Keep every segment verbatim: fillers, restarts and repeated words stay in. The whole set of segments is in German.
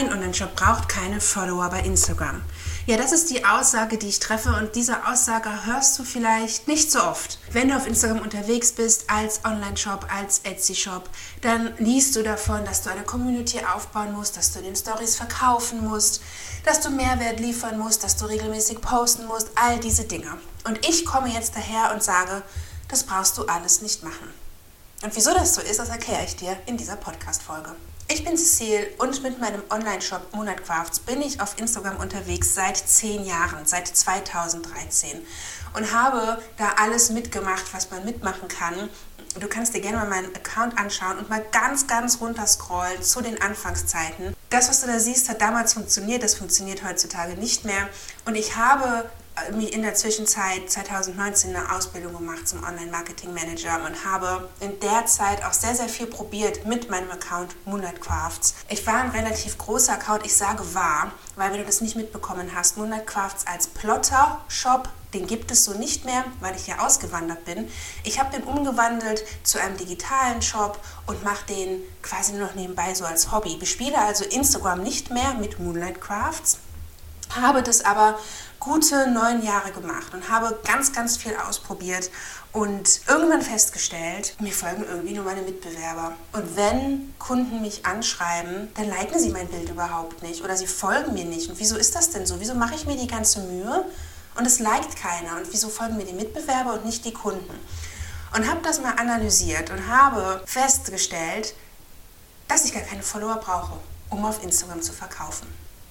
Mein Online-Shop braucht keine Follower bei Instagram. Ja, das ist die Aussage, die ich treffe, und diese Aussage hörst du vielleicht nicht so oft. Wenn du auf Instagram unterwegs bist als Online-Shop, als Etsy-Shop, dann liest du davon, dass du eine Community aufbauen musst, dass du in den Stories verkaufen musst, dass du Mehrwert liefern musst, dass du regelmäßig posten musst, all diese Dinge. Und ich komme jetzt daher und sage, das brauchst du alles nicht machen. Und wieso das so ist, das erkläre ich dir in dieser Podcast-Folge. Ich bin Cecile und mit meinem Online-Shop Moonlight Crafts bin ich auf Instagram unterwegs seit zehn Jahren, seit zweitausenddreizehn, und habe da alles mitgemacht, was man mitmachen kann. Du kannst dir gerne mal meinen Account anschauen und mal ganz, ganz runter scrollen zu den Anfangszeiten. Das, was du da siehst, hat damals funktioniert, das funktioniert heutzutage nicht mehr. Und ich habe in der Zwischenzeit zweitausendneunzehn eine Ausbildung gemacht zum Online-Marketing-Manager und habe in der Zeit auch sehr, sehr viel probiert mit meinem Account Moonlight Crafts. Ich war ein relativ großer Account, ich sage war, weil wenn du das nicht mitbekommen hast, Moonlight Crafts als Plotter-Shop, den gibt es so nicht mehr, weil ich ja ausgewandert bin. Ich habe den umgewandelt zu einem digitalen Shop und mache den quasi nur noch nebenbei so als Hobby. Bespiele also Instagram nicht mehr mit Moonlight Crafts, habe das aber gute neun Jahre gemacht und habe ganz, ganz viel ausprobiert und irgendwann festgestellt, mir folgen irgendwie nur meine Mitbewerber. Und wenn Kunden mich anschreiben, dann liken sie mein Bild überhaupt nicht oder sie folgen mir nicht. Und wieso ist das denn so? Wieso mache ich mir die ganze Mühe und es liked keiner? Und wieso folgen mir die Mitbewerber und nicht die Kunden? Und habe das mal analysiert und habe festgestellt, dass ich gar keine Follower brauche, um auf Instagram zu verkaufen.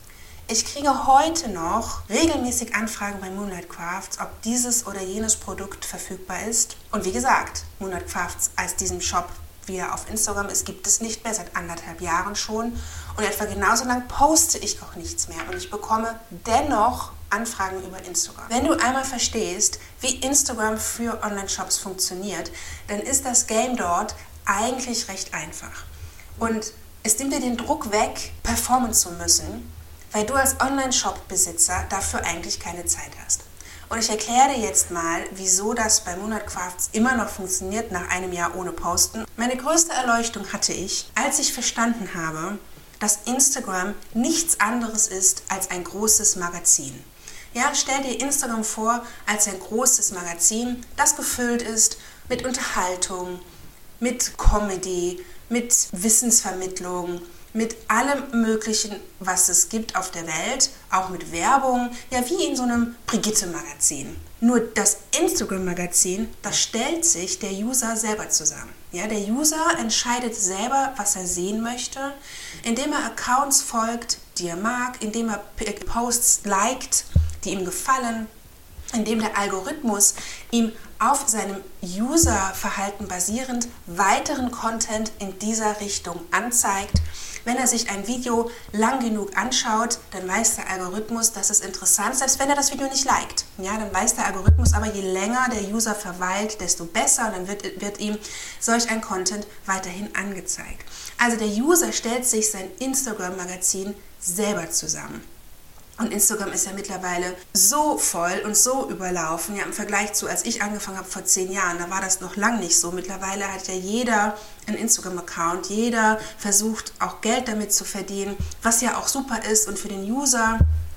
Ich kriege heute noch regelmäßig Anfragen bei Moonlight Crafts, ob dieses oder jenes Produkt verfügbar ist. Und wie gesagt, Moonlight Crafts als diesen Shop, wie er auf Instagram ist, gibt es nicht mehr, seit anderthalb Jahren schon. Und etwa genauso lang poste ich auch nichts mehr. Und ich bekomme dennoch Anfragen über Instagram. Wenn du einmal verstehst, wie Instagram für Online-Shops funktioniert, dann ist das Game dort eigentlich recht einfach. Und es nimmt dir den Druck weg, performen zu müssen, weil du als Online-Shop-Besitzer dafür eigentlich keine Zeit hast. Und ich erkläre dir jetzt mal, wieso das bei Moonlight Crafts immer noch funktioniert nach einem Jahr ohne Posten. Meine größte Erleuchtung hatte ich, als ich verstanden habe, dass Instagram nichts anderes ist als ein großes Magazin. Ja, stell dir Instagram vor als ein großes Magazin, das gefüllt ist mit Unterhaltung, mit Comedy, mit Wissensvermittlung, mit allem Möglichen, was es gibt auf der Welt, auch mit Werbung, ja, wie in so einem Brigitte-Magazin. Nur das Instagram-Magazin, das stellt sich der User selber zusammen. Ja, der User entscheidet selber, was er sehen möchte, indem er Accounts folgt, die er mag, indem er Posts liked, die ihm gefallen, indem der Algorithmus ihm auf seinem Userverhalten basierend weiteren Content in dieser Richtung anzeigt. Wenn er sich ein Video lang genug anschaut, dann weiß der Algorithmus, dass es interessant ist, selbst wenn er das Video nicht liked. Ja, dann weiß der Algorithmus aber, je länger der User verweilt, desto besser, und dann wird, wird ihm solch ein Content weiterhin angezeigt. Also der User stellt sich sein Instagram-Magazin selber zusammen. Und Instagram ist ja mittlerweile so voll und so überlaufen, ja, im Vergleich zu, als ich angefangen habe vor zehn Jahren, da war das noch lang nicht so. Mittlerweile hat ja jeder einen Instagram-Account, jeder versucht auch Geld damit zu verdienen, was ja auch super ist. Und für den User,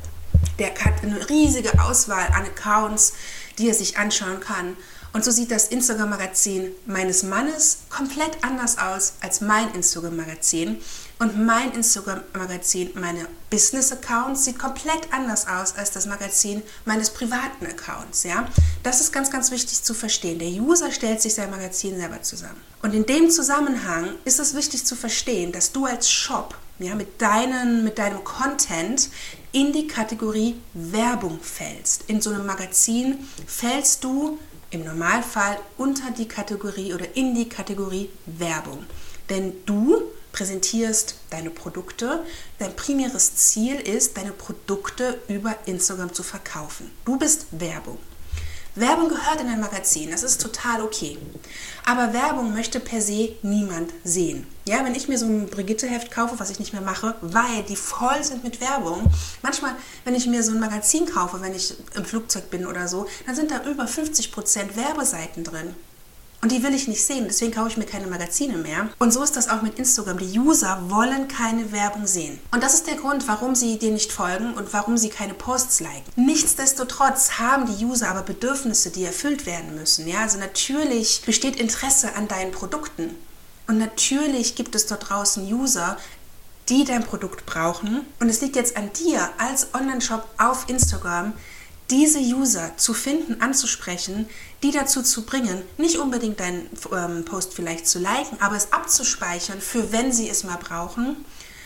der hat eine riesige Auswahl an Accounts, die er sich anschauen kann. Und so sieht das Instagram-Magazin meines Mannes komplett anders aus als mein Instagram-Magazin. Und mein Instagram-Magazin, meine Business-Accounts, sieht komplett anders aus als das Magazin meines privaten Accounts. Ja? Das ist ganz, ganz wichtig zu verstehen. Der User stellt sich sein Magazin selber zusammen. Und in dem Zusammenhang ist es wichtig zu verstehen, dass du als Shop, ja, mit, deinen, mit deinem Content in die Kategorie Werbung fällst. In so einem Magazin fällst du im Normalfall unter die Kategorie oder in die Kategorie Werbung. Denn du präsentierst deine Produkte. Dein primäres Ziel ist, deine Produkte über Instagram zu verkaufen. Du bist Werbung. Werbung gehört in ein Magazin, das ist total okay. Aber Werbung möchte per se niemand sehen. Ja, wenn ich mir so ein Brigitte-Heft kaufe, was ich nicht mehr mache, weil die voll sind mit Werbung. Manchmal, wenn ich mir so ein Magazin kaufe, wenn ich im Flugzeug bin oder so, dann sind da über fünfzig Prozent Werbeseiten drin. Und die will ich nicht sehen, deswegen kaufe ich mir keine Magazine mehr. Und so ist das auch mit Instagram. Die User wollen keine Werbung sehen. Und das ist der Grund, warum sie dir nicht folgen und warum sie keine Posts liken. Nichtsdestotrotz haben die User aber Bedürfnisse, die erfüllt werden müssen. Ja? Also natürlich besteht Interesse an deinen Produkten. Und natürlich gibt es dort draußen User, die dein Produkt brauchen. Und es liegt jetzt an dir als Online-Shop auf Instagram, diese User zu finden, anzusprechen, die dazu zu bringen, nicht unbedingt deinen ähm, Post vielleicht zu liken, aber es abzuspeichern, für wenn sie es mal brauchen,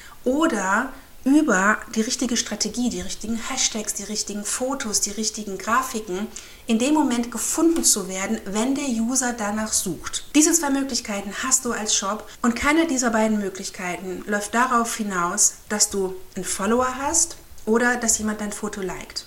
oder über die richtige Strategie, die richtigen Hashtags, die richtigen Fotos, die richtigen Grafiken in dem Moment gefunden zu werden, wenn der User danach sucht. Diese zwei Möglichkeiten hast du als Shop und keine dieser beiden Möglichkeiten läuft darauf hinaus, dass du einen Follower hast oder dass jemand dein Foto liked.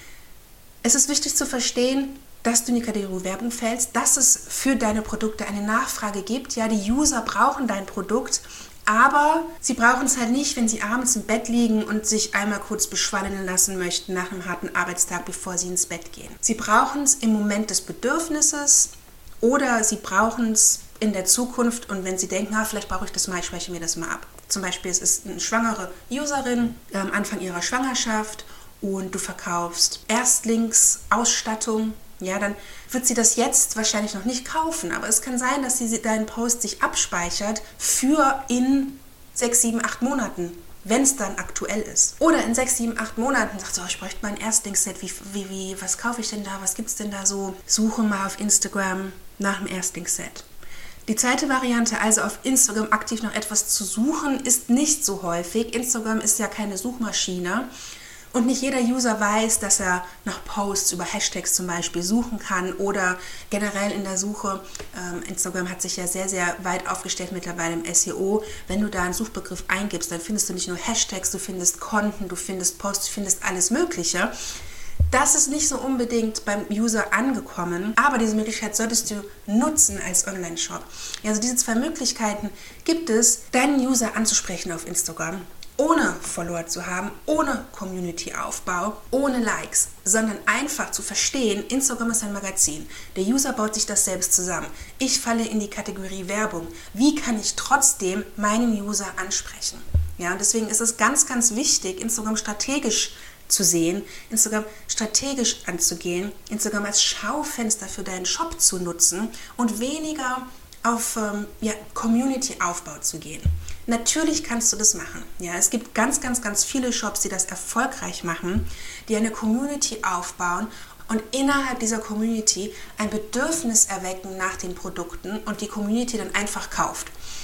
Es ist wichtig zu verstehen, dass du in die Kategorie Werbung fällst, dass es für deine Produkte eine Nachfrage gibt. Ja, die User brauchen dein Produkt, aber sie brauchen es halt nicht, wenn sie abends im Bett liegen und sich einmal kurz beschwallen lassen möchten nach einem harten Arbeitstag, bevor sie ins Bett gehen. Sie brauchen es im Moment des Bedürfnisses oder sie brauchen es in der Zukunft und wenn sie denken, ah, vielleicht brauche ich das mal, ich speichere mir das mal ab. Zum Beispiel, es ist eine schwangere Userin am Anfang ihrer Schwangerschaft und du verkaufst Erstlingsausstattung, ja, dann wird sie das jetzt wahrscheinlich noch nicht kaufen, aber es kann sein, dass sie deinen Post sich abspeichert für in sechs, sieben, acht Monaten, wenn es dann aktuell ist. Oder in sechs, sieben, acht Monaten sagt sie, oh, ich bräuchte mal ein Erstlingsset, wie, wie, wie, was kaufe ich denn da, was gibt es denn da so? Suche mal auf Instagram nach dem Erstlingsset. Die zweite Variante, also auf Instagram aktiv nach etwas zu suchen, ist nicht so häufig. Instagram ist ja keine Suchmaschine. Und nicht jeder User weiß, dass er nach Posts über Hashtags zum Beispiel suchen kann oder generell in der Suche. Ähm, Instagram hat sich ja sehr, sehr weit aufgestellt mittlerweile im S E O. Wenn du da einen Suchbegriff eingibst, dann findest du nicht nur Hashtags, du findest Konten, du findest Posts, du findest alles Mögliche. Das ist nicht so unbedingt beim User angekommen, aber diese Möglichkeit solltest du nutzen als Online-Shop. Also diese zwei Möglichkeiten gibt es, deinen User anzusprechen auf Instagram, ohne Follower zu haben, ohne Community-Aufbau, ohne Likes, sondern einfach zu verstehen, Instagram ist ein Magazin. Der User baut sich das selbst zusammen. Ich falle in die Kategorie Werbung. Wie kann ich trotzdem meinen User ansprechen? Ja, und deswegen ist es ganz, ganz wichtig, Instagram strategisch zu sehen, Instagram strategisch anzugehen, Instagram als Schaufenster für deinen Shop zu nutzen und weniger auf ähm, ja, Community-Aufbau zu gehen. Natürlich kannst du das machen. Ja, es gibt ganz, ganz, ganz viele Shops, die das erfolgreich machen, die eine Community aufbauen und innerhalb dieser Community ein Bedürfnis erwecken nach den Produkten und die Community dann einfach kauft.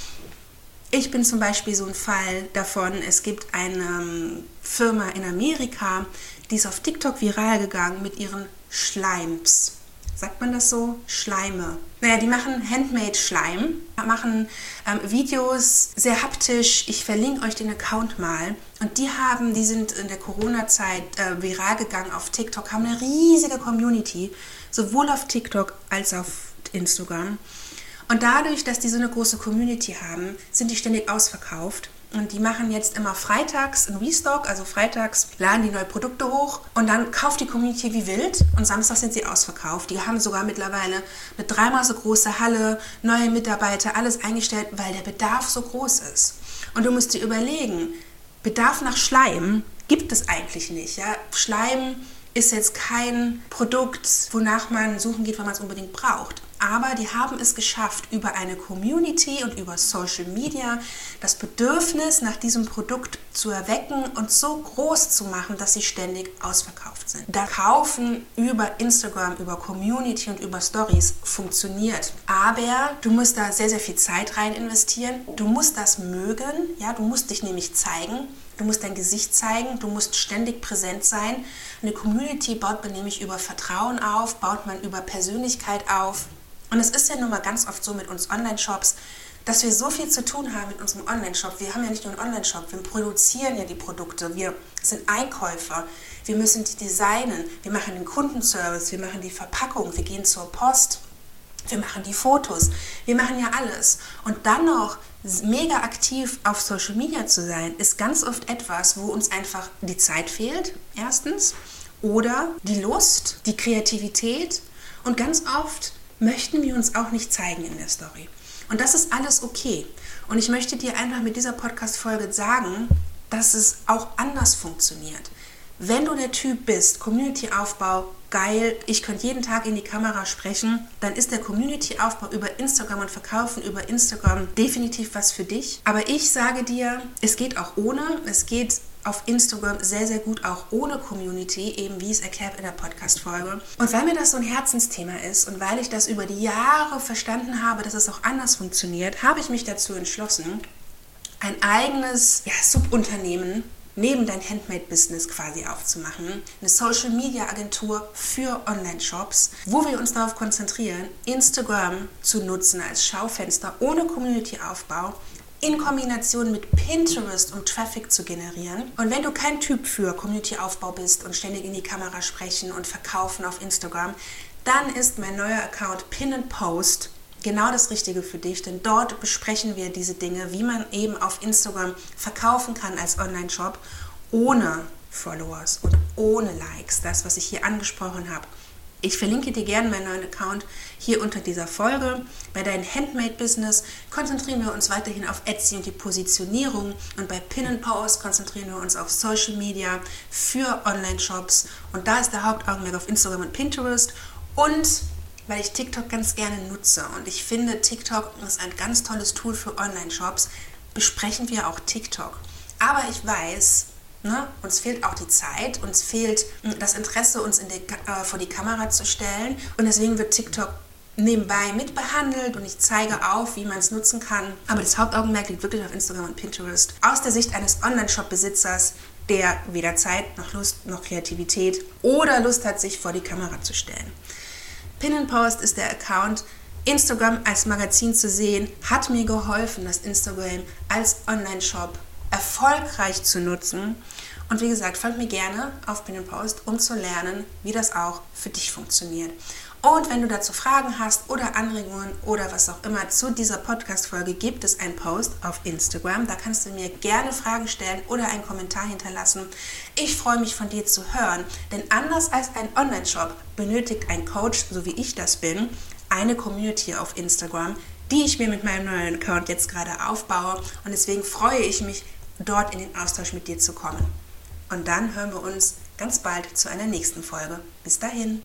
Ich bin zum Beispiel so ein Fall davon, es gibt eine Firma in Amerika, die ist auf TikTok viral gegangen mit ihren Schleims. Sagt man das so? Schleime. Naja, die machen Handmade-Schleim, machen ähm, Videos sehr haptisch. Ich verlinke euch den Account mal. Und die haben, die sind in der Corona-Zeit äh, viral gegangen auf TikTok, haben eine riesige Community, sowohl auf TikTok als auf Instagram. Und dadurch, dass die so eine große Community haben, sind die ständig ausverkauft. Und die machen jetzt immer freitags einen Restock, also freitags laden die neue Produkte hoch und dann kauft die Community wie wild und samstags sind sie ausverkauft. Die haben sogar mittlerweile eine dreimal so große Halle, neue Mitarbeiter, alles eingestellt, weil der Bedarf so groß ist. Und du musst dir überlegen, Bedarf nach Schleim gibt es eigentlich nicht. Ja? Schleim ist jetzt kein Produkt, wonach man suchen geht, wenn man es unbedingt braucht. Aber die haben es geschafft, über eine Community und über Social Media das Bedürfnis nach diesem Produkt zu erwecken und so groß zu machen, dass sie ständig ausverkauft sind. Da Kaufen über Instagram, über Community und über Stories funktioniert. Aber du musst da sehr, sehr viel Zeit rein investieren. Du musst das mögen, ja, du musst dich nämlich zeigen. Du musst dein Gesicht zeigen, du musst ständig präsent sein. Eine Community baut man nämlich über Vertrauen auf, baut man über Persönlichkeit auf. Und es ist ja nun mal ganz oft so mit uns Online-Shops, dass wir so viel zu tun haben mit unserem Online-Shop. Wir haben ja nicht nur einen Online-Shop, wir produzieren ja die Produkte, wir sind Einkäufer, wir müssen die designen, wir machen den Kundenservice, wir machen die Verpackung, wir gehen zur Post, wir machen die Fotos, wir machen ja alles. Und dann noch mega aktiv auf Social Media zu sein, ist ganz oft etwas, wo uns einfach die Zeit fehlt, erstens, oder die Lust, die Kreativität und ganz oft möchten wir uns auch nicht zeigen in der Story. Und das ist alles okay. Und ich möchte dir einfach mit dieser Podcast-Folge sagen, dass es auch anders funktioniert. Wenn du der Typ bist, Community-Aufbau, geil, ich könnte jeden Tag in die Kamera sprechen, dann ist der Community-Aufbau über Instagram und Verkaufen über Instagram definitiv was für dich. Aber ich sage dir, es geht auch ohne, es geht auf Instagram sehr, sehr gut auch ohne Community, eben wie es erklärt in der Podcast-Folge. Und weil mir das so ein Herzensthema ist und weil ich das über die Jahre verstanden habe, dass es auch anders funktioniert, habe ich mich dazu entschlossen, ein eigenes ja, Subunternehmen neben dein Handmade-Business quasi aufzumachen. Eine Social-Media-Agentur für Online-Shops, wo wir uns darauf konzentrieren, Instagram zu nutzen als Schaufenster ohne Community-Aufbau, in Kombination mit Pinterest, um Traffic zu generieren. Und wenn du kein Typ für Community-Aufbau bist und ständig in die Kamera sprechen und verkaufen auf Instagram, dann ist mein neuer Account Pin and Post genau das Richtige für dich, denn dort besprechen wir diese Dinge, wie man eben auf Instagram verkaufen kann als Online-Shop ohne Followers und ohne Likes, das, was ich hier angesprochen habe. Ich verlinke dir gerne meinen neuen Account hier unter dieser Folge. Bei deinem Handmade-Business konzentrieren wir uns weiterhin auf Etsy und die Positionierung und bei Pin and Post konzentrieren wir uns auf Social Media für Online-Shops und da ist der Hauptaugenmerk auf Instagram und Pinterest und weil ich TikTok ganz gerne nutze und ich finde, TikTok ist ein ganz tolles Tool für Online-Shops, besprechen wir auch TikTok. Aber ich weiß, ne, uns fehlt auch die Zeit, uns fehlt das Interesse, uns in die, äh, vor die Kamera zu stellen und deswegen wird TikTok nebenbei mitbehandelt und ich zeige auf, wie man es nutzen kann. Aber das Hauptaugenmerk liegt wirklich auf Instagram und Pinterest. Aus der Sicht eines Online-Shop-Besitzers, der weder Zeit noch Lust noch Kreativität oder Lust hat, sich vor die Kamera zu stellen. Pin and Post ist der Account. Instagram als Magazin zu sehen, hat mir geholfen, das Instagram als Online-Shop erfolgreich zu nutzen. Und wie gesagt, folgt mir gerne auf Pin and Post, um zu lernen, wie das auch für dich funktioniert. Und wenn du dazu Fragen hast oder Anregungen oder was auch immer zu dieser Podcast-Folge, gibt es einen Post auf Instagram. Da kannst du mir gerne Fragen stellen oder einen Kommentar hinterlassen. Ich freue mich, von dir zu hören, denn anders als ein Online-Shop benötigt ein Coach, so wie ich das bin, eine Community auf Instagram, die ich mir mit meinem neuen Account jetzt gerade aufbaue. Und deswegen freue ich mich, dort in den Austausch mit dir zu kommen. Und dann hören wir uns ganz bald zu einer nächsten Folge. Bis dahin.